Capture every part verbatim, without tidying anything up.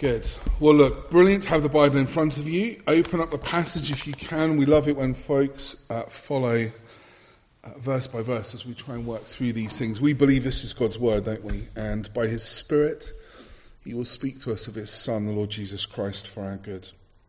Good. Well, look, brilliant to have the Bible in front of you. Open up the passage if you can. We love it when folks uh, follow uh, verse by verse as we try and work through these things. We believe this is God's word, don't we? And by his Spirit, he will speak to us of his Son, the Lord Jesus Christ, for our good.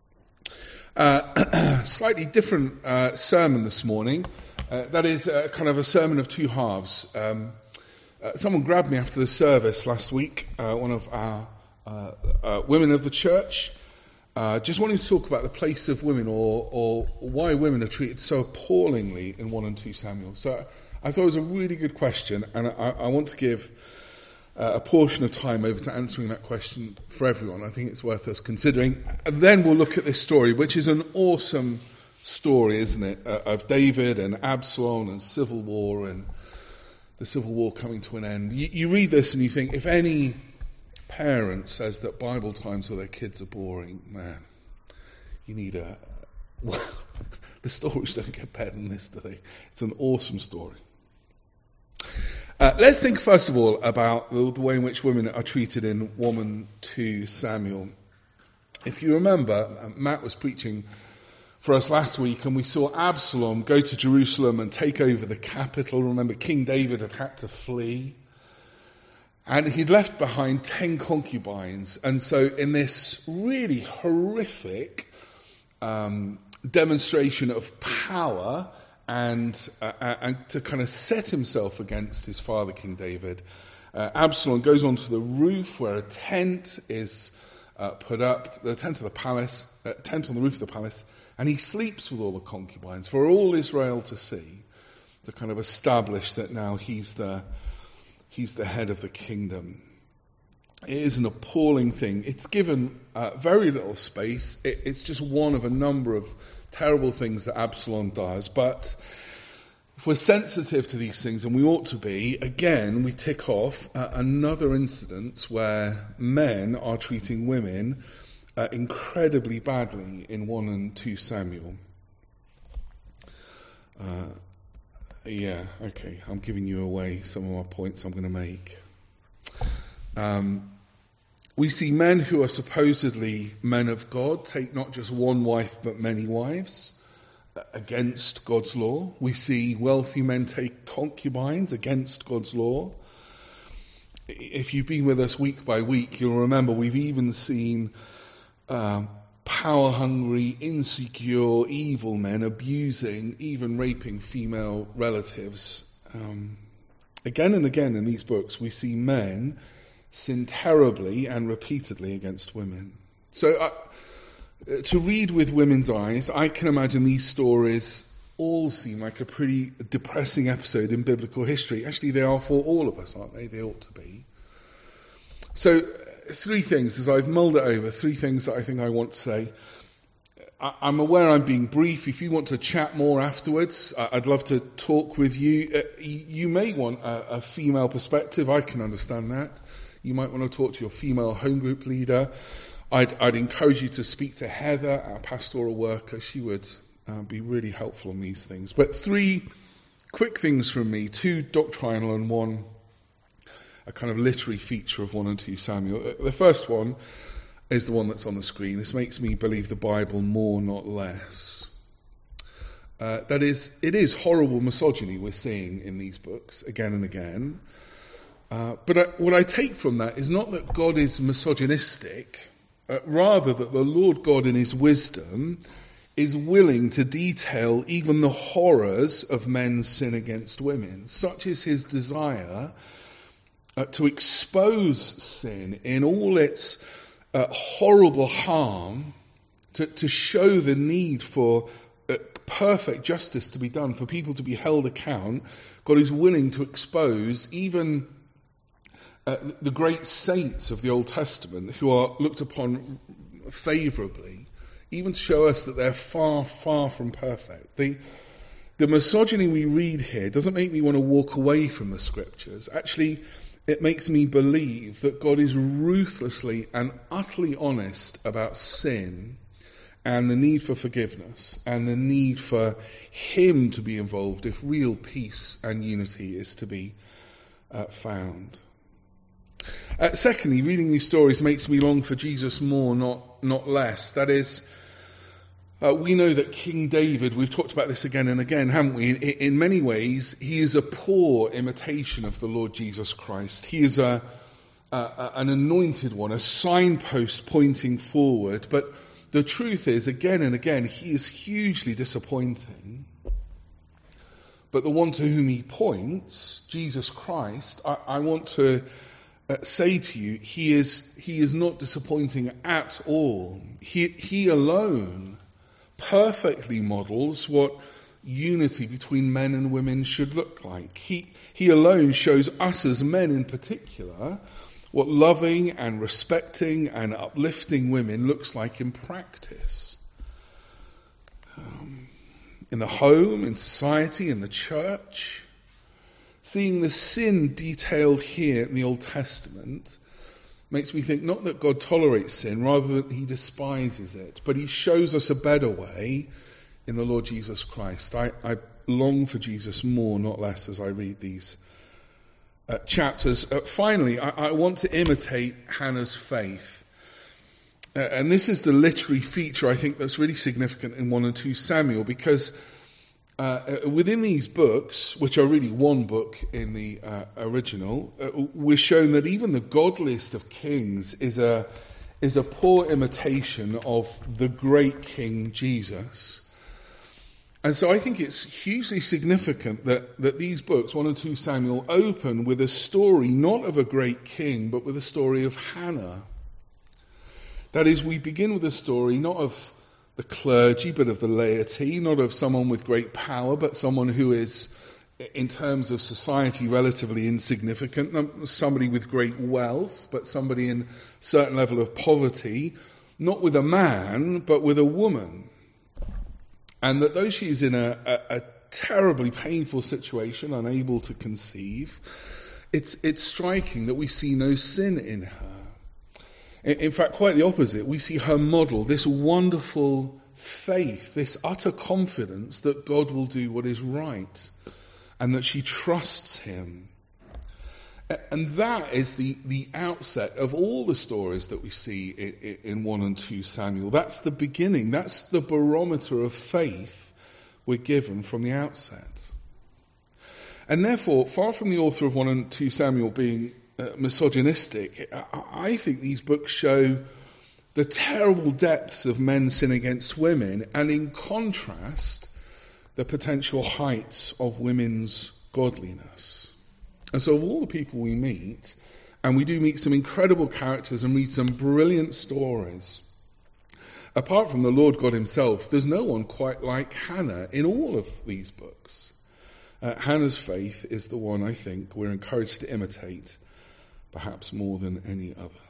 Uh, slightly different uh, sermon this morning. Uh, that is uh, kind of a sermon of two halves. Um, uh, someone grabbed me after the service last week, uh, one of our Uh, uh, women of the church, uh, just wanting to talk about the place of women or, or why women are treated so appallingly in one and two Samuel. So I thought it was a really good question, and I, I want to give uh, a portion of time over to answering that question for everyone. I think it's worth us considering. And then we'll look at this story, which is an awesome story, isn't it, uh, of David and Absalom and civil war and the civil war coming to an end. You, you read this and you think, if any parent says that Bible times with their kids are boring, man, you need a... Well, the stories don't get better than this, do they? It's an awesome story. Uh, let's think first of all about the, the way in which women are treated in one and two Samuel. If you remember, uh, Matt was preaching for us last week, and we saw Absalom go to Jerusalem and take over the capital. Remember, King David had had to flee. And he'd left behind ten concubines. And so in this really horrific um, demonstration of power and, uh, and to kind of set himself against his father, King David, uh, Absalom goes onto the roof where a tent is uh, put up, the tent of the palace, a tent on the roof of the palace, and he sleeps with all the concubines for all Israel to see, to kind of establish that now he's the He's the head of the kingdom. It is an appalling thing. It's given uh, very little space. It, it's just one of a number of terrible things that Absalom does. But if we're sensitive to these things, and we ought to be, again, we tick off uh, another incident where men are treating women uh, incredibly badly in one and two Samuel. Uh Yeah, okay, I'm giving you away some of my points I'm going to make. Um, we see men who are supposedly men of God take not just one wife but many wives against God's law. We see wealthy men take concubines against God's law. If you've been with us week by week, you'll remember we've even seen Um, power-hungry, insecure, evil men abusing, even raping female relatives. Um, again and again in these books, we see men sin terribly and repeatedly against women. So uh, to read with women's eyes, I can imagine these stories all seem like a pretty depressing episode in biblical history. Actually, they are for all of us, aren't they? They ought to be. So, Three things, as I've mulled it over, three things that I think I want to say. I, I'm aware I'm being brief. If you want to chat more afterwards, I'd love to talk with you. Uh, you may want a, a female perspective. I can understand that. You might want to talk to your female home group leader. I'd, I'd encourage you to speak to Heather, our pastoral worker. She would uh, be really helpful on these things. But three quick things from me, two doctrinal and one a kind of literary feature of one and two Samuel. The first one is the one that's on the screen. This makes me believe the Bible more, not less. Uh, that is, it is horrible misogyny we're seeing in these books again and again. Uh, but I, what I take from that is not that God is misogynistic, uh, rather that the Lord God in his wisdom is willing to detail even the horrors of men's sin against women. Such is his desire Uh, to expose sin in all its uh, horrible harm, to, to show the need for uh, perfect justice to be done, for people to be held account. God is willing to expose even uh, the great saints of the Old Testament who are looked upon favourably, even to show us that they're far, far from perfect. The, the misogyny we read here doesn't make me want to walk away from the Scriptures. Actually, it makes me believe that God is ruthlessly and utterly honest about sin and the need for forgiveness and the need for him to be involved if real peace and unity is to be uh, found. Uh, secondly, reading these stories makes me long for Jesus more, not not less. That is, uh, we know that King David, we've talked about this again and again, haven't we? In, in many ways, he is a poor imitation of the Lord Jesus Christ. He is a, a, a an anointed one, a signpost pointing forward. But the truth is, again and again, he is hugely disappointing. But the one to whom he points, Jesus Christ, I, I want to uh, say to you, he is he is not disappointing at all. He he alone perfectly models what unity between men and women should look like. He he alone shows us as men in particular what loving and respecting and uplifting women looks like in practice. Um, in the home, in society, in the church. Seeing the sin detailed here in the Old Testament makes me think not that God tolerates sin, rather that he despises it. But he shows us a better way in the Lord Jesus Christ. I, I long for Jesus more, not less, as I read these uh, chapters. Uh, finally, I, I want to imitate Hannah's faith. Uh, and this is the literary feature, I think, that's really significant in one and two Samuel, because Uh, within these books, which are really one book in the uh, original, uh, we're shown that even the godliest of kings is a is a poor imitation of the great King Jesus. And so I think it's hugely significant that, that these books, one and two Samuel, open with a story not of a great king, but with a story of Hannah. That is, we begin with a story not of the clergy, but of the laity, not of someone with great power, but someone who is, in terms of society, relatively insignificant, not somebody with great wealth, but somebody in a certain level of poverty, not with a man, but with a woman. And that though she is in a, a, a terribly painful situation, unable to conceive, it's, it's striking that we see no sin in her. In fact, quite the opposite. We see her model this wonderful faith, this utter confidence that God will do what is right and that she trusts him. And that is the, the outset of all the stories that we see in, in one and two Samuel. That's the beginning. That's the barometer of faith we're given from the outset. And therefore, far from the author of one and two Samuel being Uh, misogynistic, I think these books show the terrible depths of men's sin against women, and in contrast, the potential heights of women's godliness. And so of all the people we meet, and we do meet some incredible characters and read some brilliant stories, apart from the Lord God himself, there's no one quite like Hannah in all of these books. Uh, Hannah's faith is the one I think we're encouraged to imitate, perhaps more than any other.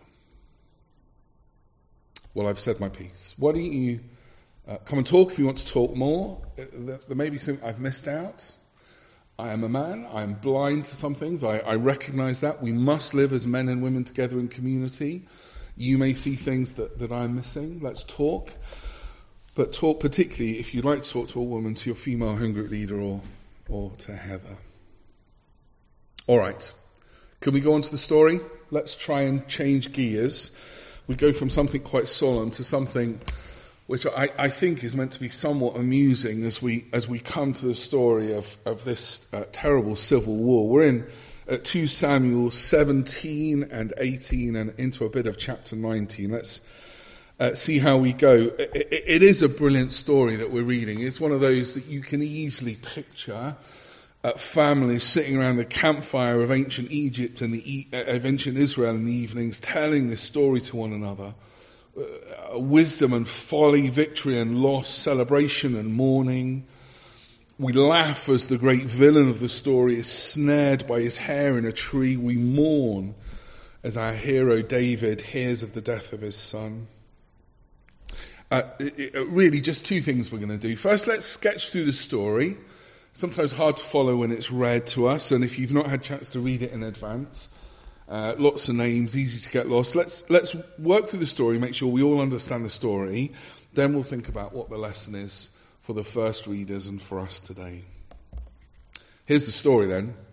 Well, I've said my piece. Why don't you uh, come and talk if you want to talk more? Uh, there may be something I've missed out. I am a man. I am blind to some things. I, I recognize that. We must live as men and women together in community. You may see things that, that I'm missing. Let's talk. But talk particularly, if you'd like to talk to a woman, to your female home group leader or, or to Heather. All right. Can we go on to the story? Let's try and change gears. We go from something quite solemn to something which I, I think is meant to be somewhat amusing as we as we come to the story of, of this uh, terrible civil war. We're in uh, two Samuel seventeen and eighteen and into a bit of chapter nineteen. Let's uh, see how we go. It, it, it is a brilliant story that we're reading. It's one of those that you can easily picture Uh, families sitting around the campfire of ancient Egypt and the uh, of ancient Israel in the evenings, telling this story to one another. Uh, wisdom and folly, victory and loss, celebration and mourning. We laugh as the great villain of the story is snared by his hair in a tree. We mourn as our hero David hears of the death of his son. Uh, it, it, really, just two things we're going to do. First, let's sketch through the story. Sometimes hard to follow when it's read to us, and if you've not had a chance to read it in advance, uh, lots of names, easy to get lost. Let's let's work through the story, make sure we all understand the story, then we'll think about what the lesson is for the first readers and for us today. Here's the story then.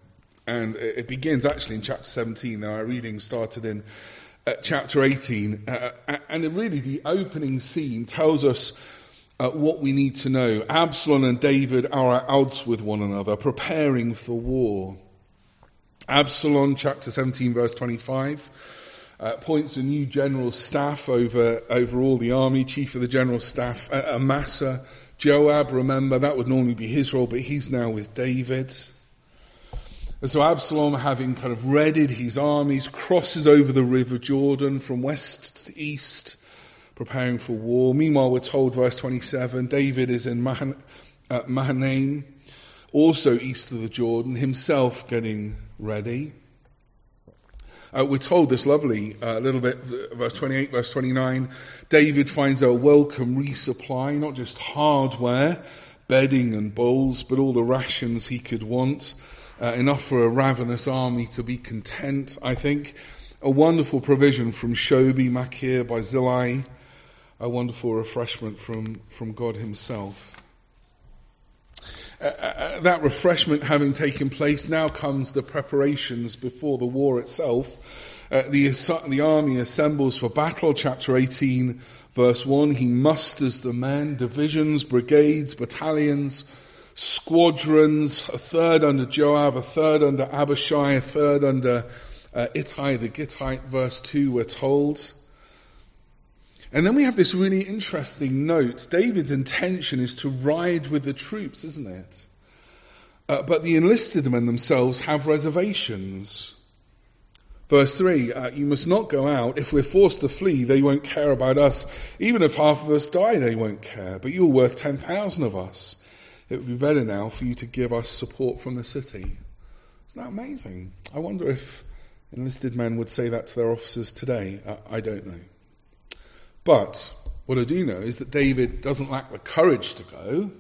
And it begins actually in chapter seventeen. Now, our reading started in uh, chapter eighteen. Uh, and really, the opening scene tells us uh, what we need to know. Absalom and David are at odds with one another, preparing for war. Absalom, chapter seventeen, verse twenty-five, uh, appoints a new general staff over, over all the army, chief of the general staff, uh, Amasa. Joab, remember, that would normally be his role, but he's now with David. And so Absalom, having kind of readied his armies, crosses over the river Jordan from west to east, preparing for war. Meanwhile, we're told, verse twenty-seven, David is in Mahan, uh, Mahanaim, also east of the Jordan, himself getting ready. Uh, we're told this lovely uh, little bit, verse twenty-eight, verse twenty-nine, David finds a welcome resupply, not just hardware, bedding and bowls, but all the rations he could want. Uh, enough for a ravenous army to be content, I think. A wonderful provision from Shobi, Machir, Barzillai. A wonderful refreshment from, from God himself. Uh, uh, that refreshment having taken place, now comes the preparations before the war itself. Uh, the, the army assembles for battle, chapter eighteen, verse one. He musters the men, divisions, brigades, battalions, squadrons, a third under Joab, a third under Abishai, a third under uh, Ittai the Gittite, verse two, we're told. And then we have this really interesting note. David's intention is to ride with the troops, isn't it? Uh, but the enlisted men themselves have reservations. Verse three, uh, you must not go out. If we're forced to flee, they won't care about us. Even if half of us die, they won't care. But you're worth ten thousand of us. It would be better now for you to give us support from the city. Isn't that amazing? I wonder if enlisted men would say that to their officers today. Uh, I don't know. But what I do know is that David doesn't lack the courage to go.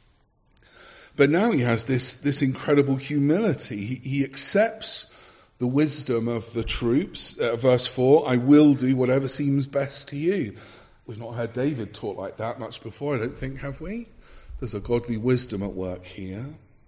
But now he has this, this incredible humility. He, he accepts the wisdom of the troops. Uh, verse four, I will do whatever seems best to you. We've not heard David talk like that much before, I don't think, have we? There's a godly wisdom at work here.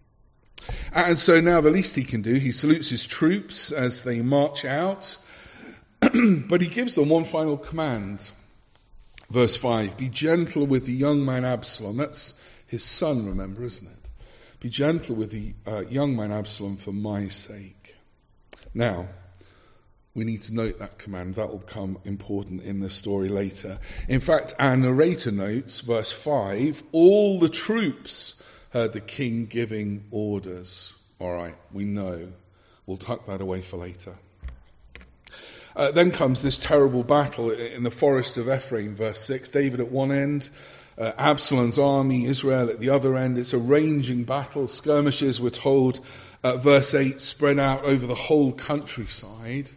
And so now the least he can do, he salutes his troops as they march out. But he gives them one final command. Verse five, be gentle with the young man Absalom. That's his son, remember, isn't it? Be gentle with the uh, young man Absalom for my sake. Now, we need to note that command. That will become important in the story later. In fact, our narrator notes, verse five, all the troops heard the king giving orders. All right, we know. We'll tuck that away for later. Uh, then comes this terrible battle in the forest of Ephraim, verse six. David at one end, uh, Absalom's army, Israel at the other end. It's a raging battle. Skirmishes, we're told, uh, verse eight, spread out over the whole countryside.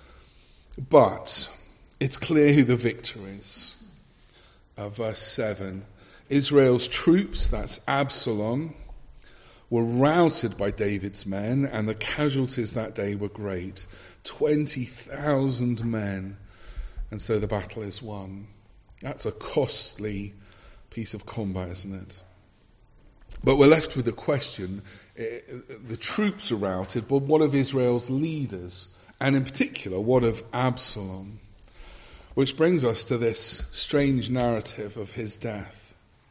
But it's clear who the victor is. Uh, verse seven, Israel's troops, that's Absalom, were routed by David's men, and the casualties that day were great. twenty thousand men, and so the battle is won. That's a costly piece of combat, isn't it? But we're left with the question, the troops are routed, but what of Israel's leaders? And in particular, what of Absalom? Which brings us to this strange narrative of his death.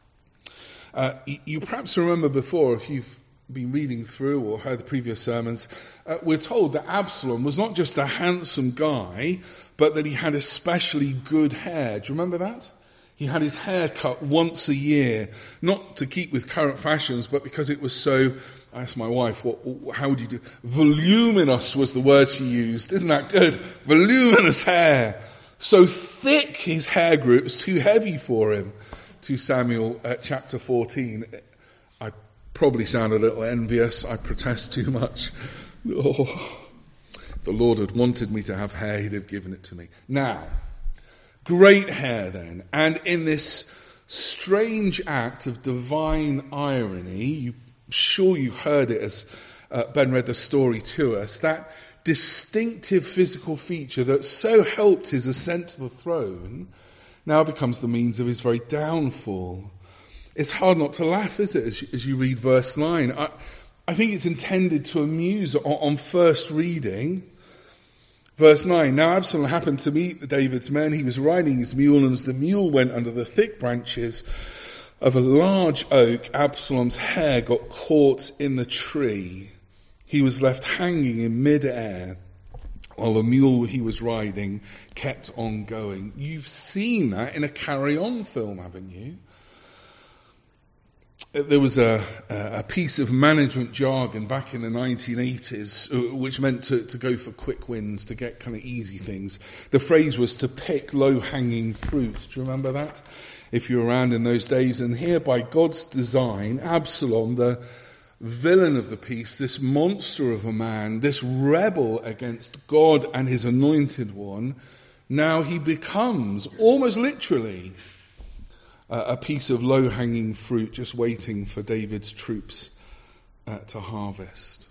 Uh, you perhaps remember before, if you've been reading through or heard the previous sermons, uh, we're told that Absalom was not just a handsome guy, but that he had especially good hair. Do you remember that? He had his hair cut once a year, not to keep with current fashions, but because it was so, I asked my wife, what, how would you do? Voluminous was the word she used. Isn't that good? Voluminous hair. So thick his hair grew, it was too heavy for him. Second Samuel uh, chapter fourteen. I probably sound a little envious. I protest too much. Oh, if the Lord had wanted me to have hair, he'd have given it to me. Now, great hair then. And in this strange act of divine irony, you, I'm sure you heard it as uh, Ben read the story to us, that distinctive physical feature that so helped his ascent to the throne now becomes the means of his very downfall. It's hard not to laugh, is it, as you, as you read verse nine. I, I think it's intended to amuse on, on first reading. Verse nine, now Absalom happened to meet David's men. He was riding his mule, and as the mule went under the thick branches of a large oak, Absalom's hair got caught in the tree. He was left hanging in mid-air, while the mule he was riding kept on going. You've seen that in a Carry On film, haven't you? There was a, a piece of management jargon back in the nineteen eighties which meant to, to go for quick wins, to get kind of easy things. The phrase was to pick low-hanging fruit. Do you remember that? If you were around in those days. And here, by God's design, Absalom, the villain of the piece, this monster of a man, this rebel against God and his anointed one, now he becomes, almost literally, a piece of low-hanging fruit just waiting for David's troops uh, to harvest.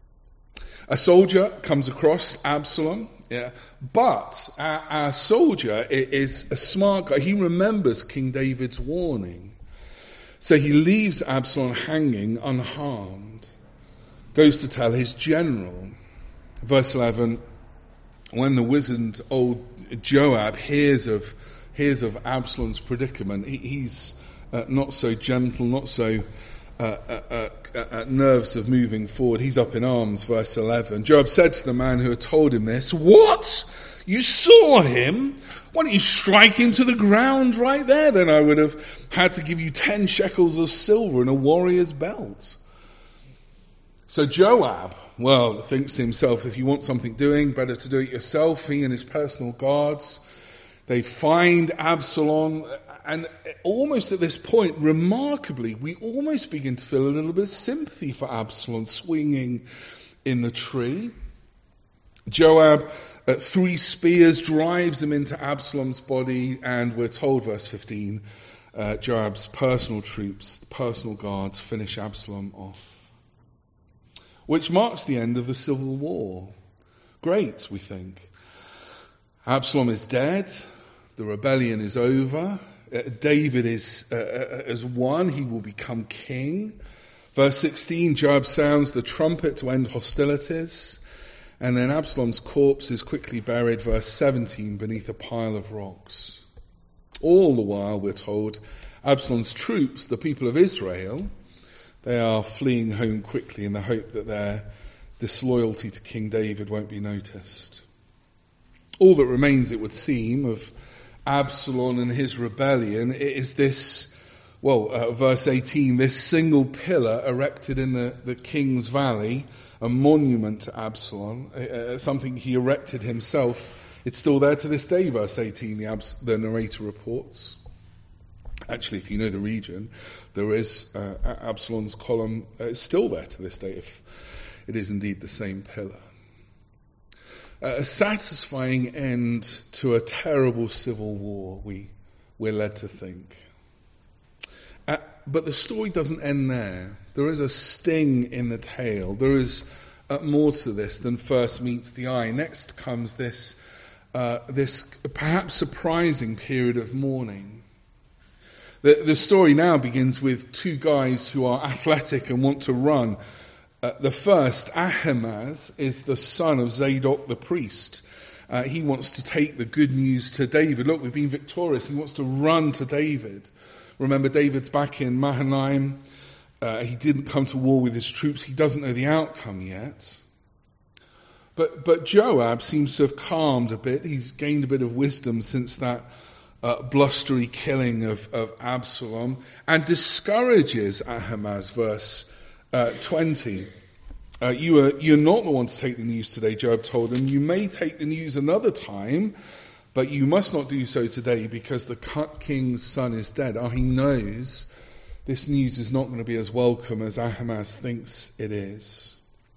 A soldier comes across Absalom, yeah, but our, our soldier is a smart guy. He remembers King David's warning. So he leaves Absalom hanging unharmed, goes to tell his general. Verse eleven, when the wizened old Joab hears of hears of Absalom's predicament, he, he's uh, not so gentle, not so uh, uh, uh, uh, nerves of moving forward. He's up in arms. Verse eleven, Joab said to the man who had told him this, "What? You saw him? Why don't you strike him to the ground right there? Then I would have had to give you ten shekels of silver and a warrior's belt." So Joab, well, thinks to himself, if you want something doing, better to do it yourself. He and his personal guards, they find Absalom, and almost at this point, remarkably, we almost begin to feel a little bit of sympathy for Absalom swinging in the tree. Joab, at three spears, drives them into Absalom's body, and we're told, verse fifteen, uh, Joab's personal troops, personal guards, finish Absalom off. Which marks the end of the civil war. Great, we think. Absalom is dead. The rebellion is over. Uh, David is uh, has won. He will become king. Verse sixteen, Joab sounds the trumpet to end hostilities. And then Absalom's corpse is quickly buried, verse seventeen, beneath a pile of rocks. All the while, we're told, Absalom's troops, the people of Israel, they are fleeing home quickly in the hope that their disloyalty to King David won't be noticed. All that remains, it would seem, of Absalom and his rebellion is this, well, uh, verse eighteen, this single pillar erected in the, the king's valley, a monument to Absalom, uh, something he erected himself. It's still there to this day, verse eighteen, the, Abs- the narrator reports. Actually, if you know the region, there is uh, Absalom's column. Uh, it's still there to this day, if it is indeed the same pillar. Uh, a satisfying end to a terrible civil war, we, we're led to think. Uh, but the story doesn't end there. There is a sting in the tale. There is uh, more to this than first meets the eye. Next comes this, uh, this perhaps surprising period of mourning. The, the story now begins with two guys who are athletic and want to run. Uh, the first, Ahimaaz, is the son of Zadok the priest. Uh, he wants to take the good news to David. Look, we've been victorious. He wants to run to David. Remember, David's back in Mahanaim. Uh, he didn't come to war with his troops. He doesn't know the outcome yet. But, but Joab seems to have calmed a bit. He's gained a bit of wisdom since that Uh, blustery killing of, of Absalom, and discourages Ahimaaz, verse uh, twenty. Uh, you are, you're not the one to take the news today, Joab told him. You may take the news another time, but you must not do so today because the king's son is dead. Oh, he knows this news is not going to be as welcome as Ahimaaz thinks it is.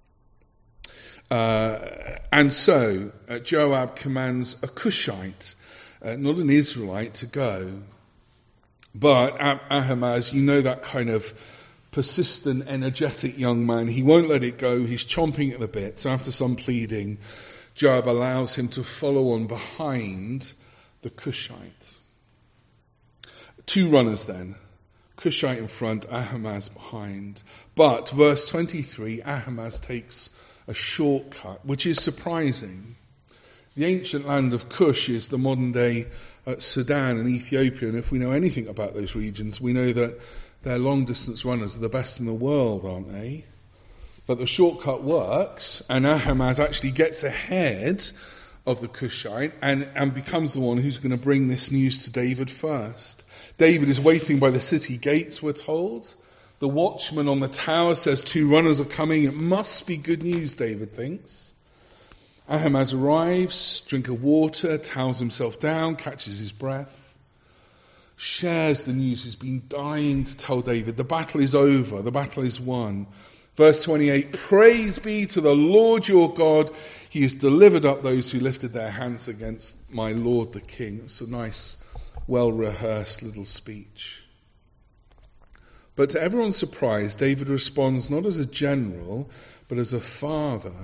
Uh, and so uh, Joab commands a Cushite, Uh, not an Israelite, to go. But ah- Ahimaaz, you know that kind of persistent, energetic young man. He won't let it go. He's chomping at the bit. So after some pleading, Joab allows him to follow on behind the Cushite. Two runners then. Cushite in front, Ahimaaz behind. But, verse twenty-three, Ahimaaz takes a shortcut, which is surprising. The ancient land of Cush is the modern-day uh, Sudan and Ethiopia, and if we know anything about those regions, we know that their long-distance runners are the best in the world, aren't they? But the shortcut works, and Ahimaaz actually gets ahead of the Cushite and, and becomes the one who's going to bring this news to David first. David is waiting by the city gates, we're told. The watchman on the tower says two runners are coming. It must be good news, David thinks. Ahimaaz arrives, drink of water, towels himself down, catches his breath, shares the news he's been dying to tell David. The battle is over. The battle is won. Verse twenty-eight, praise be to the Lord your God. He has delivered up those who lifted their hands against my Lord the king. It's a nice, well-rehearsed little speech. But to everyone's surprise, David responds not as a general, but as a father.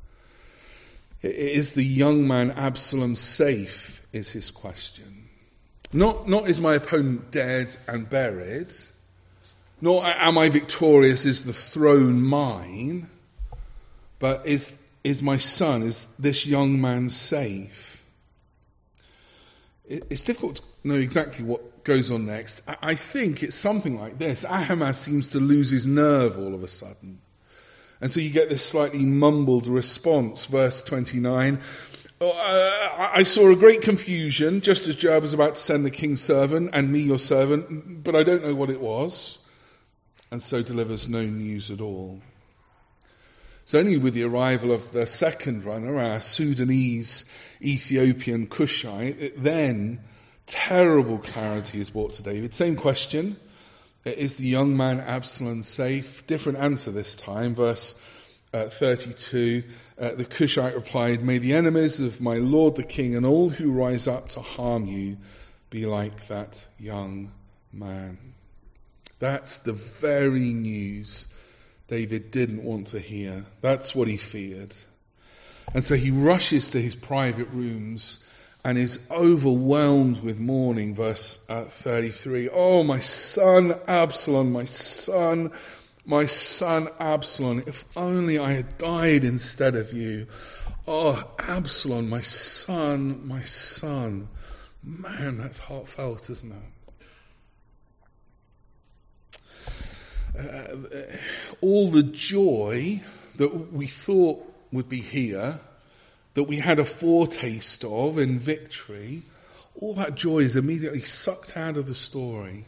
Is the young man Absalom safe, is his question. Not, not is my opponent dead and buried, nor am I victorious, is the throne mine, but is, is my son, is this young man safe? It, it's difficult to know exactly what goes on next. I, I think it's something like this. Ahimaaz seems to lose his nerve all of a sudden. And so you get this slightly mumbled response, verse twenty-nine. Oh, uh, I saw a great confusion, just as Joab was about to send the king's servant and me your servant, but I don't know what it was. And so delivers no news at all. It's only with the arrival of the second runner, our Sudanese Ethiopian Cushite, then terrible clarity is brought to David. Same question. Is the young man Absalom safe? Different answer this time. Verse uh, thirty-two, uh, the Cushite replied, may the enemies of my lord the king and all who rise up to harm you be like that young man. That's the very news David didn't want to hear. That's what he feared. And so he rushes to his private rooms and is overwhelmed with mourning. Verse uh, thirty-three. Oh, my son Absalom, my son, my son Absalom, if only I had died instead of you. Oh, Absalom, my son, my son. Man, that's heartfelt, isn't it? Uh, all the joy that we thought would be here, that we had a foretaste of in victory, all that joy is immediately sucked out of the story.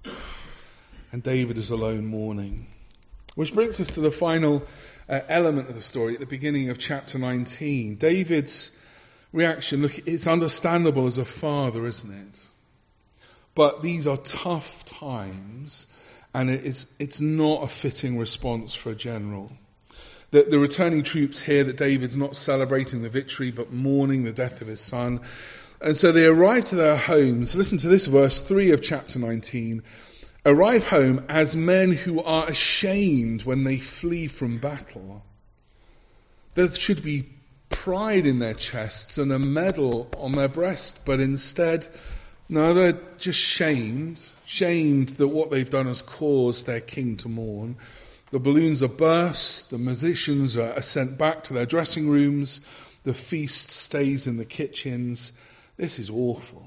And David is alone mourning. Which brings us to the final uh, element of the story at the beginning of chapter nineteen. David's reaction, look, it's understandable as a father, isn't it? But these are tough times, and it's, it's not a fitting response for a general. The, the returning troops hear that David's not celebrating the victory, but mourning the death of his son. And so they arrive to their homes. Listen to this, verse three of chapter nineteen. Arrive home as men who are ashamed when they flee from battle. There should be pride in their chests and a medal on their breast, but instead, no, they're just shamed, shamed that what they've done has caused their king to mourn. The balloons are burst, the musicians are sent back to their dressing rooms, the feast stays in the kitchens. This is awful.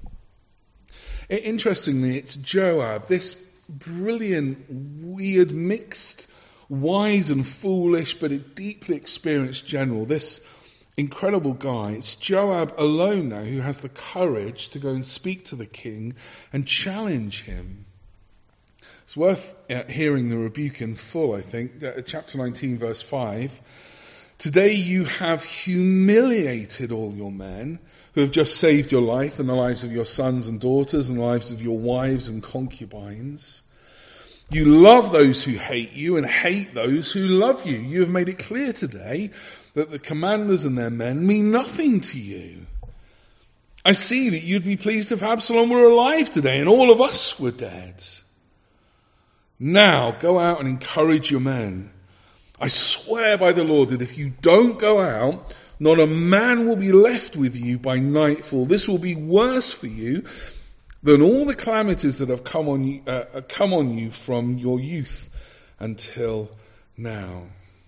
Interestingly, it's Joab, this brilliant, weird, mixed, wise and foolish, but a deeply experienced general, this incredible guy. It's Joab alone now who has the courage to go and speak to the king and challenge him. It's worth uh, hearing the rebuke in full, I think. Uh, chapter nineteen, verse five. Today you have humiliated all your men who have just saved your life and the lives of your sons and daughters and the lives of your wives and concubines. You love those who hate you and hate those who love you. You have made it clear today that the commanders and their men mean nothing to you. I see that you'd be pleased if Absalom were alive today and all of us were dead. Now go out and encourage your men. I swear by the Lord that if you don't go out, not a man will be left with you by nightfall. This will be worse for you than all the calamities that have come on you, uh, come on you from your youth until now.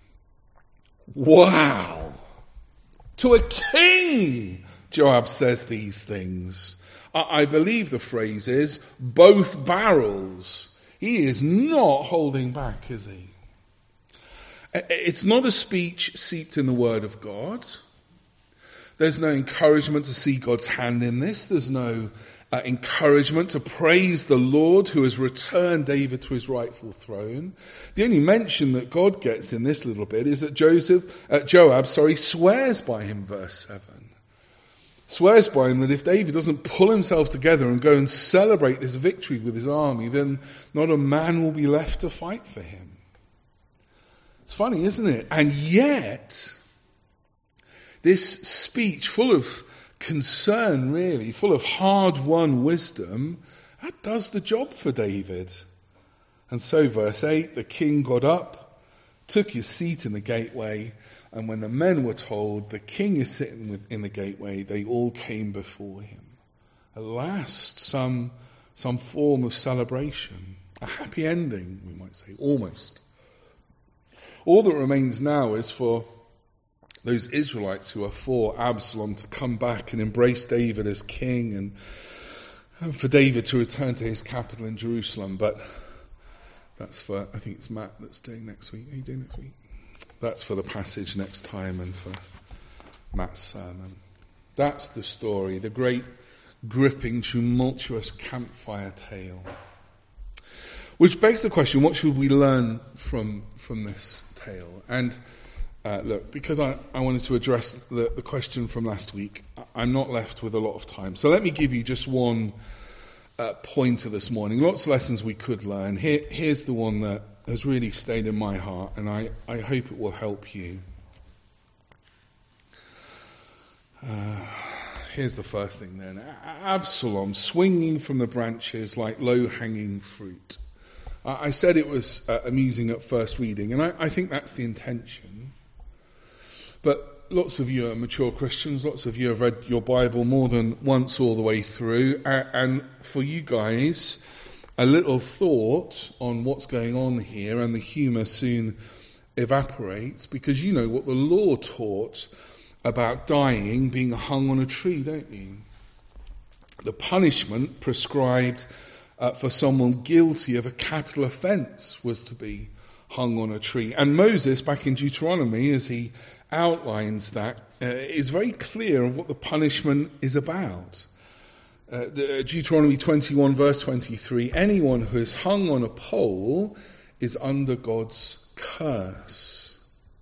Wow! To a king, Joab says these things. I, I believe the phrase is, both barrels. He is not holding back, is he? It's not a speech seeped in the word of God. There's no encouragement to see God's hand in this. There's no uh, encouragement to praise the Lord who has returned David to his rightful throne. The only mention that God gets in this little bit is that Joseph, uh, Joab sorry, swears by him, verse seven. Swears by him that if David doesn't pull himself together and go and celebrate this victory with his army, then not a man will be left to fight for him. It's funny, isn't it? And yet, this speech full of concern, really, full of hard-won wisdom, that does the job for David. And so, verse eight, the king got up, took his seat in the gateway, and when the men were told, the king is sitting in the gateway, they all came before him. At last, some, some form of celebration. A happy ending, we might say, almost. All that remains now is for those Israelites who are for Absalom to come back and embrace David as king, and, and for David to return to his capital in Jerusalem. But that's for, I think it's Matt that's doing next week. Are you doing next week? That's for the passage next time and for Matt's sermon. That's the story, the great, gripping, tumultuous campfire tale. Which begs the question, what should we learn from from this tale? And uh, look, because I, I wanted to address the, the question from last week, I'm not left with a lot of time. So let me give you just one uh, pointer this morning. Lots of lessons we could learn. Here, here's the one that has really stayed in my heart, and I, I hope it will help you. Uh, here's the first thing then. Absalom swinging from the branches like low-hanging fruit. I said it was uh, amusing at first reading, and I, I think that's the intention. But lots of you are mature Christians, lots of you have read your Bible more than once all the way through, and, and for you guys, a little thought on what's going on here, and the humour soon evaporates, because you know what the law taught about dying, being hung on a tree, don't you? The punishment prescribed Uh, for someone guilty of a capital offence was to be hung on a tree. And Moses, back in Deuteronomy, as he outlines that, uh, is very clear of what the punishment is about. Uh, Deuteronomy twenty-one, verse twenty-three, anyone who is hung on a pole is under God's curse.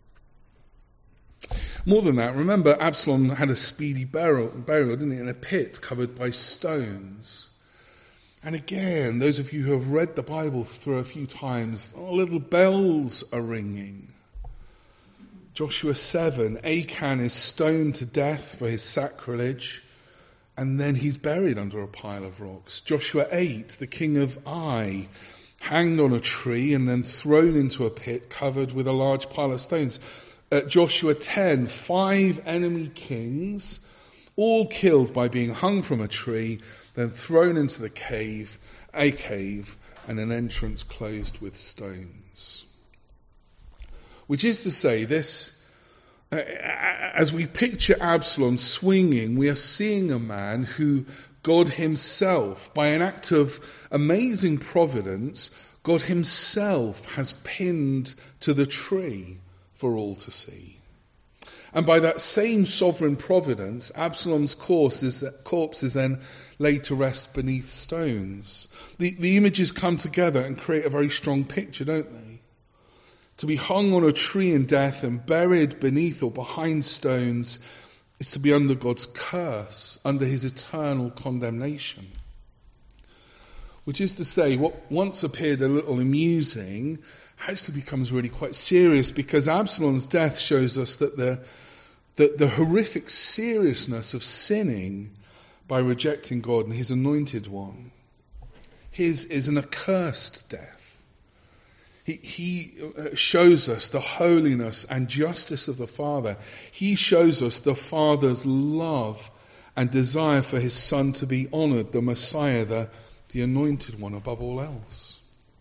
More than that, remember Absalom had a speedy burial, burial didn't he, in a pit covered by stones. And again, those of you who have read the Bible through a few times, oh, little bells are ringing. Joshua seven, Achan is stoned to death for his sacrilege, and then he's buried under a pile of rocks. Joshua eight, the king of Ai, hanged on a tree and then thrown into a pit covered with a large pile of stones. At Joshua ten, five enemy kings, all killed by being hung from a tree, then thrown into the cave, a cave, and an entrance closed with stones. Which is to say, this, uh, as we picture Absalom swinging, we are seeing a man who God himself, by an act of amazing providence, God himself has pinned to the tree for all to see. And by that same sovereign providence, Absalom's corpse is, corpse is then laid to rest beneath stones. The, the images come together and create a very strong picture, don't they? To be hung on a tree in death and buried beneath or behind stones is to be under God's curse, under his eternal condemnation. Which is to say, what once appeared a little amusing actually becomes really quite serious, because Absalom's death shows us that the The, the horrific seriousness of sinning by rejecting God and his anointed one. His is an accursed death. He, he shows us the holiness and justice of the Father. He shows us the Father's love and desire for his Son to be honoured, the Messiah, the, the anointed one above all else.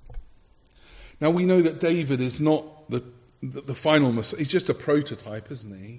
Now we know that David is not the, the, the final Messiah. He's just a prototype, isn't he?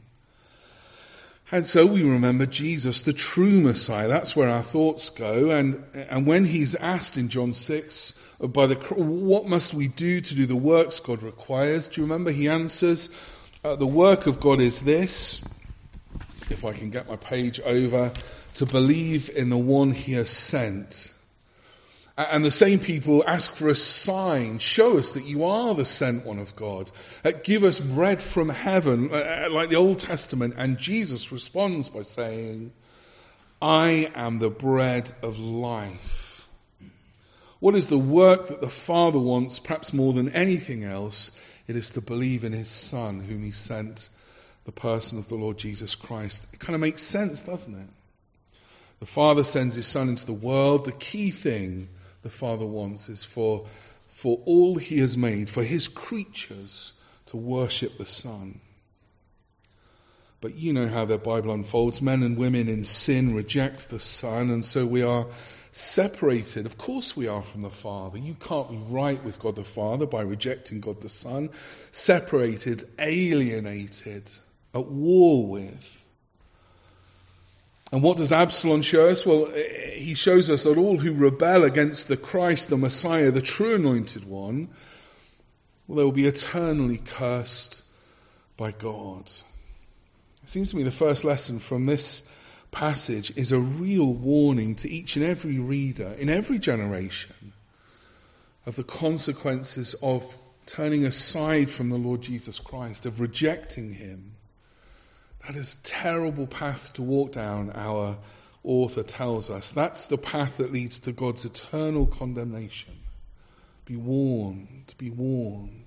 And so we remember Jesus, the true Messiah. That's where our thoughts go. And, and when he's asked in John six, by the, what must we do to do the works God requires? Do you remember? He answers, uh, the work of God is this, if I can get my page over, to believe in the one he has sent. And the same people ask for a sign. Show us that you are the sent one of God. Uh, give us bread from heaven, uh, like the Old Testament. And Jesus responds by saying, I am the bread of life. What is the work that the Father wants, perhaps more than anything else? It is to believe in his Son, whom he sent, the person of the Lord Jesus Christ. It kind of makes sense, doesn't it? The Father sends his Son into the world. The key thing the Father wants is for, for all he has made, for his creatures to worship the Son. But you know how the Bible unfolds. Men and women in sin reject the Son, and so we are separated. Of course we are from the Father. You can't be right with God the Father by rejecting God the Son. Separated, alienated, at war with. And what does Absalom show us? Well, he shows us that all who rebel against the Christ, the Messiah, the true anointed one, well, they will be eternally cursed by God. It seems to me the first lesson from this passage is a real warning to each and every reader in every generation of the consequences of turning aside from the Lord Jesus Christ, of rejecting him. That is a terrible path to walk down, our author tells us. That's the path that leads to God's eternal condemnation. Be warned, be warned.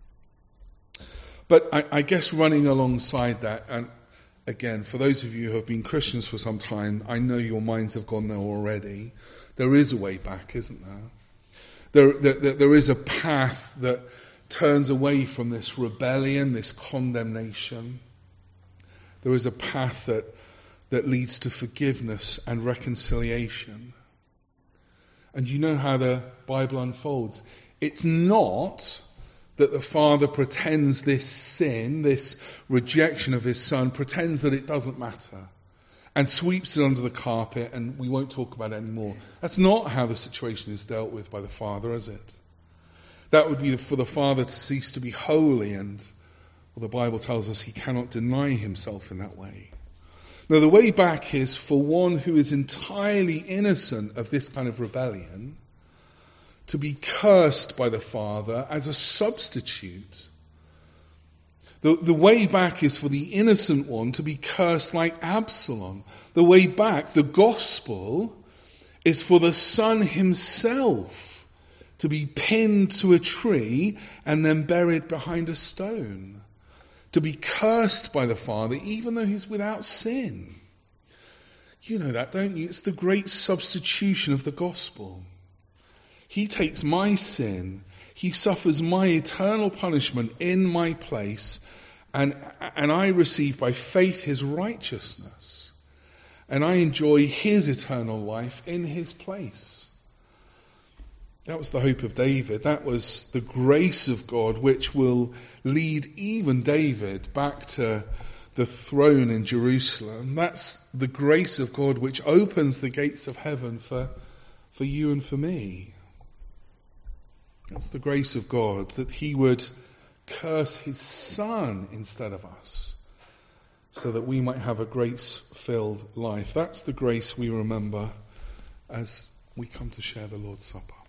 But I, I guess running alongside that, and again, for those of you who have been Christians for some time, I know your minds have gone there already. There is a way back, isn't there? There, there, there is a path that turns away from this rebellion, this condemnation. There is a path that, that leads to forgiveness and reconciliation. And you know how the Bible unfolds. It's not that the Father pretends this sin, this rejection of his Son, pretends that it doesn't matter and sweeps it under the carpet and we won't talk about it anymore. That's not how the situation is dealt with by the Father, is it? That would be for the Father to cease to be holy, and well, the Bible tells us he cannot deny himself in that way. Now, the way back is for one who is entirely innocent of this kind of rebellion to be cursed by the Father as a substitute. The, the way back is for the innocent one to be cursed like Absalom. The way back, the gospel, is for the Son himself to be pinned to a tree and then buried behind a stone. To be cursed by the Father even though he's without sin. You know that, don't you? It's the great substitution of the gospel. He takes my sin, he suffers my eternal punishment in my place, and, and I receive by faith his righteousness. And I enjoy his eternal life in his place. That was the hope of David. That was the grace of God which will lead even David back to the throne in Jerusalem. That's the grace of God which opens the gates of heaven for, for you and for me. That's the grace of God, that he would curse his Son instead of us, so that we might have a grace-filled life. That's the grace we remember as we come to share the Lord's Supper.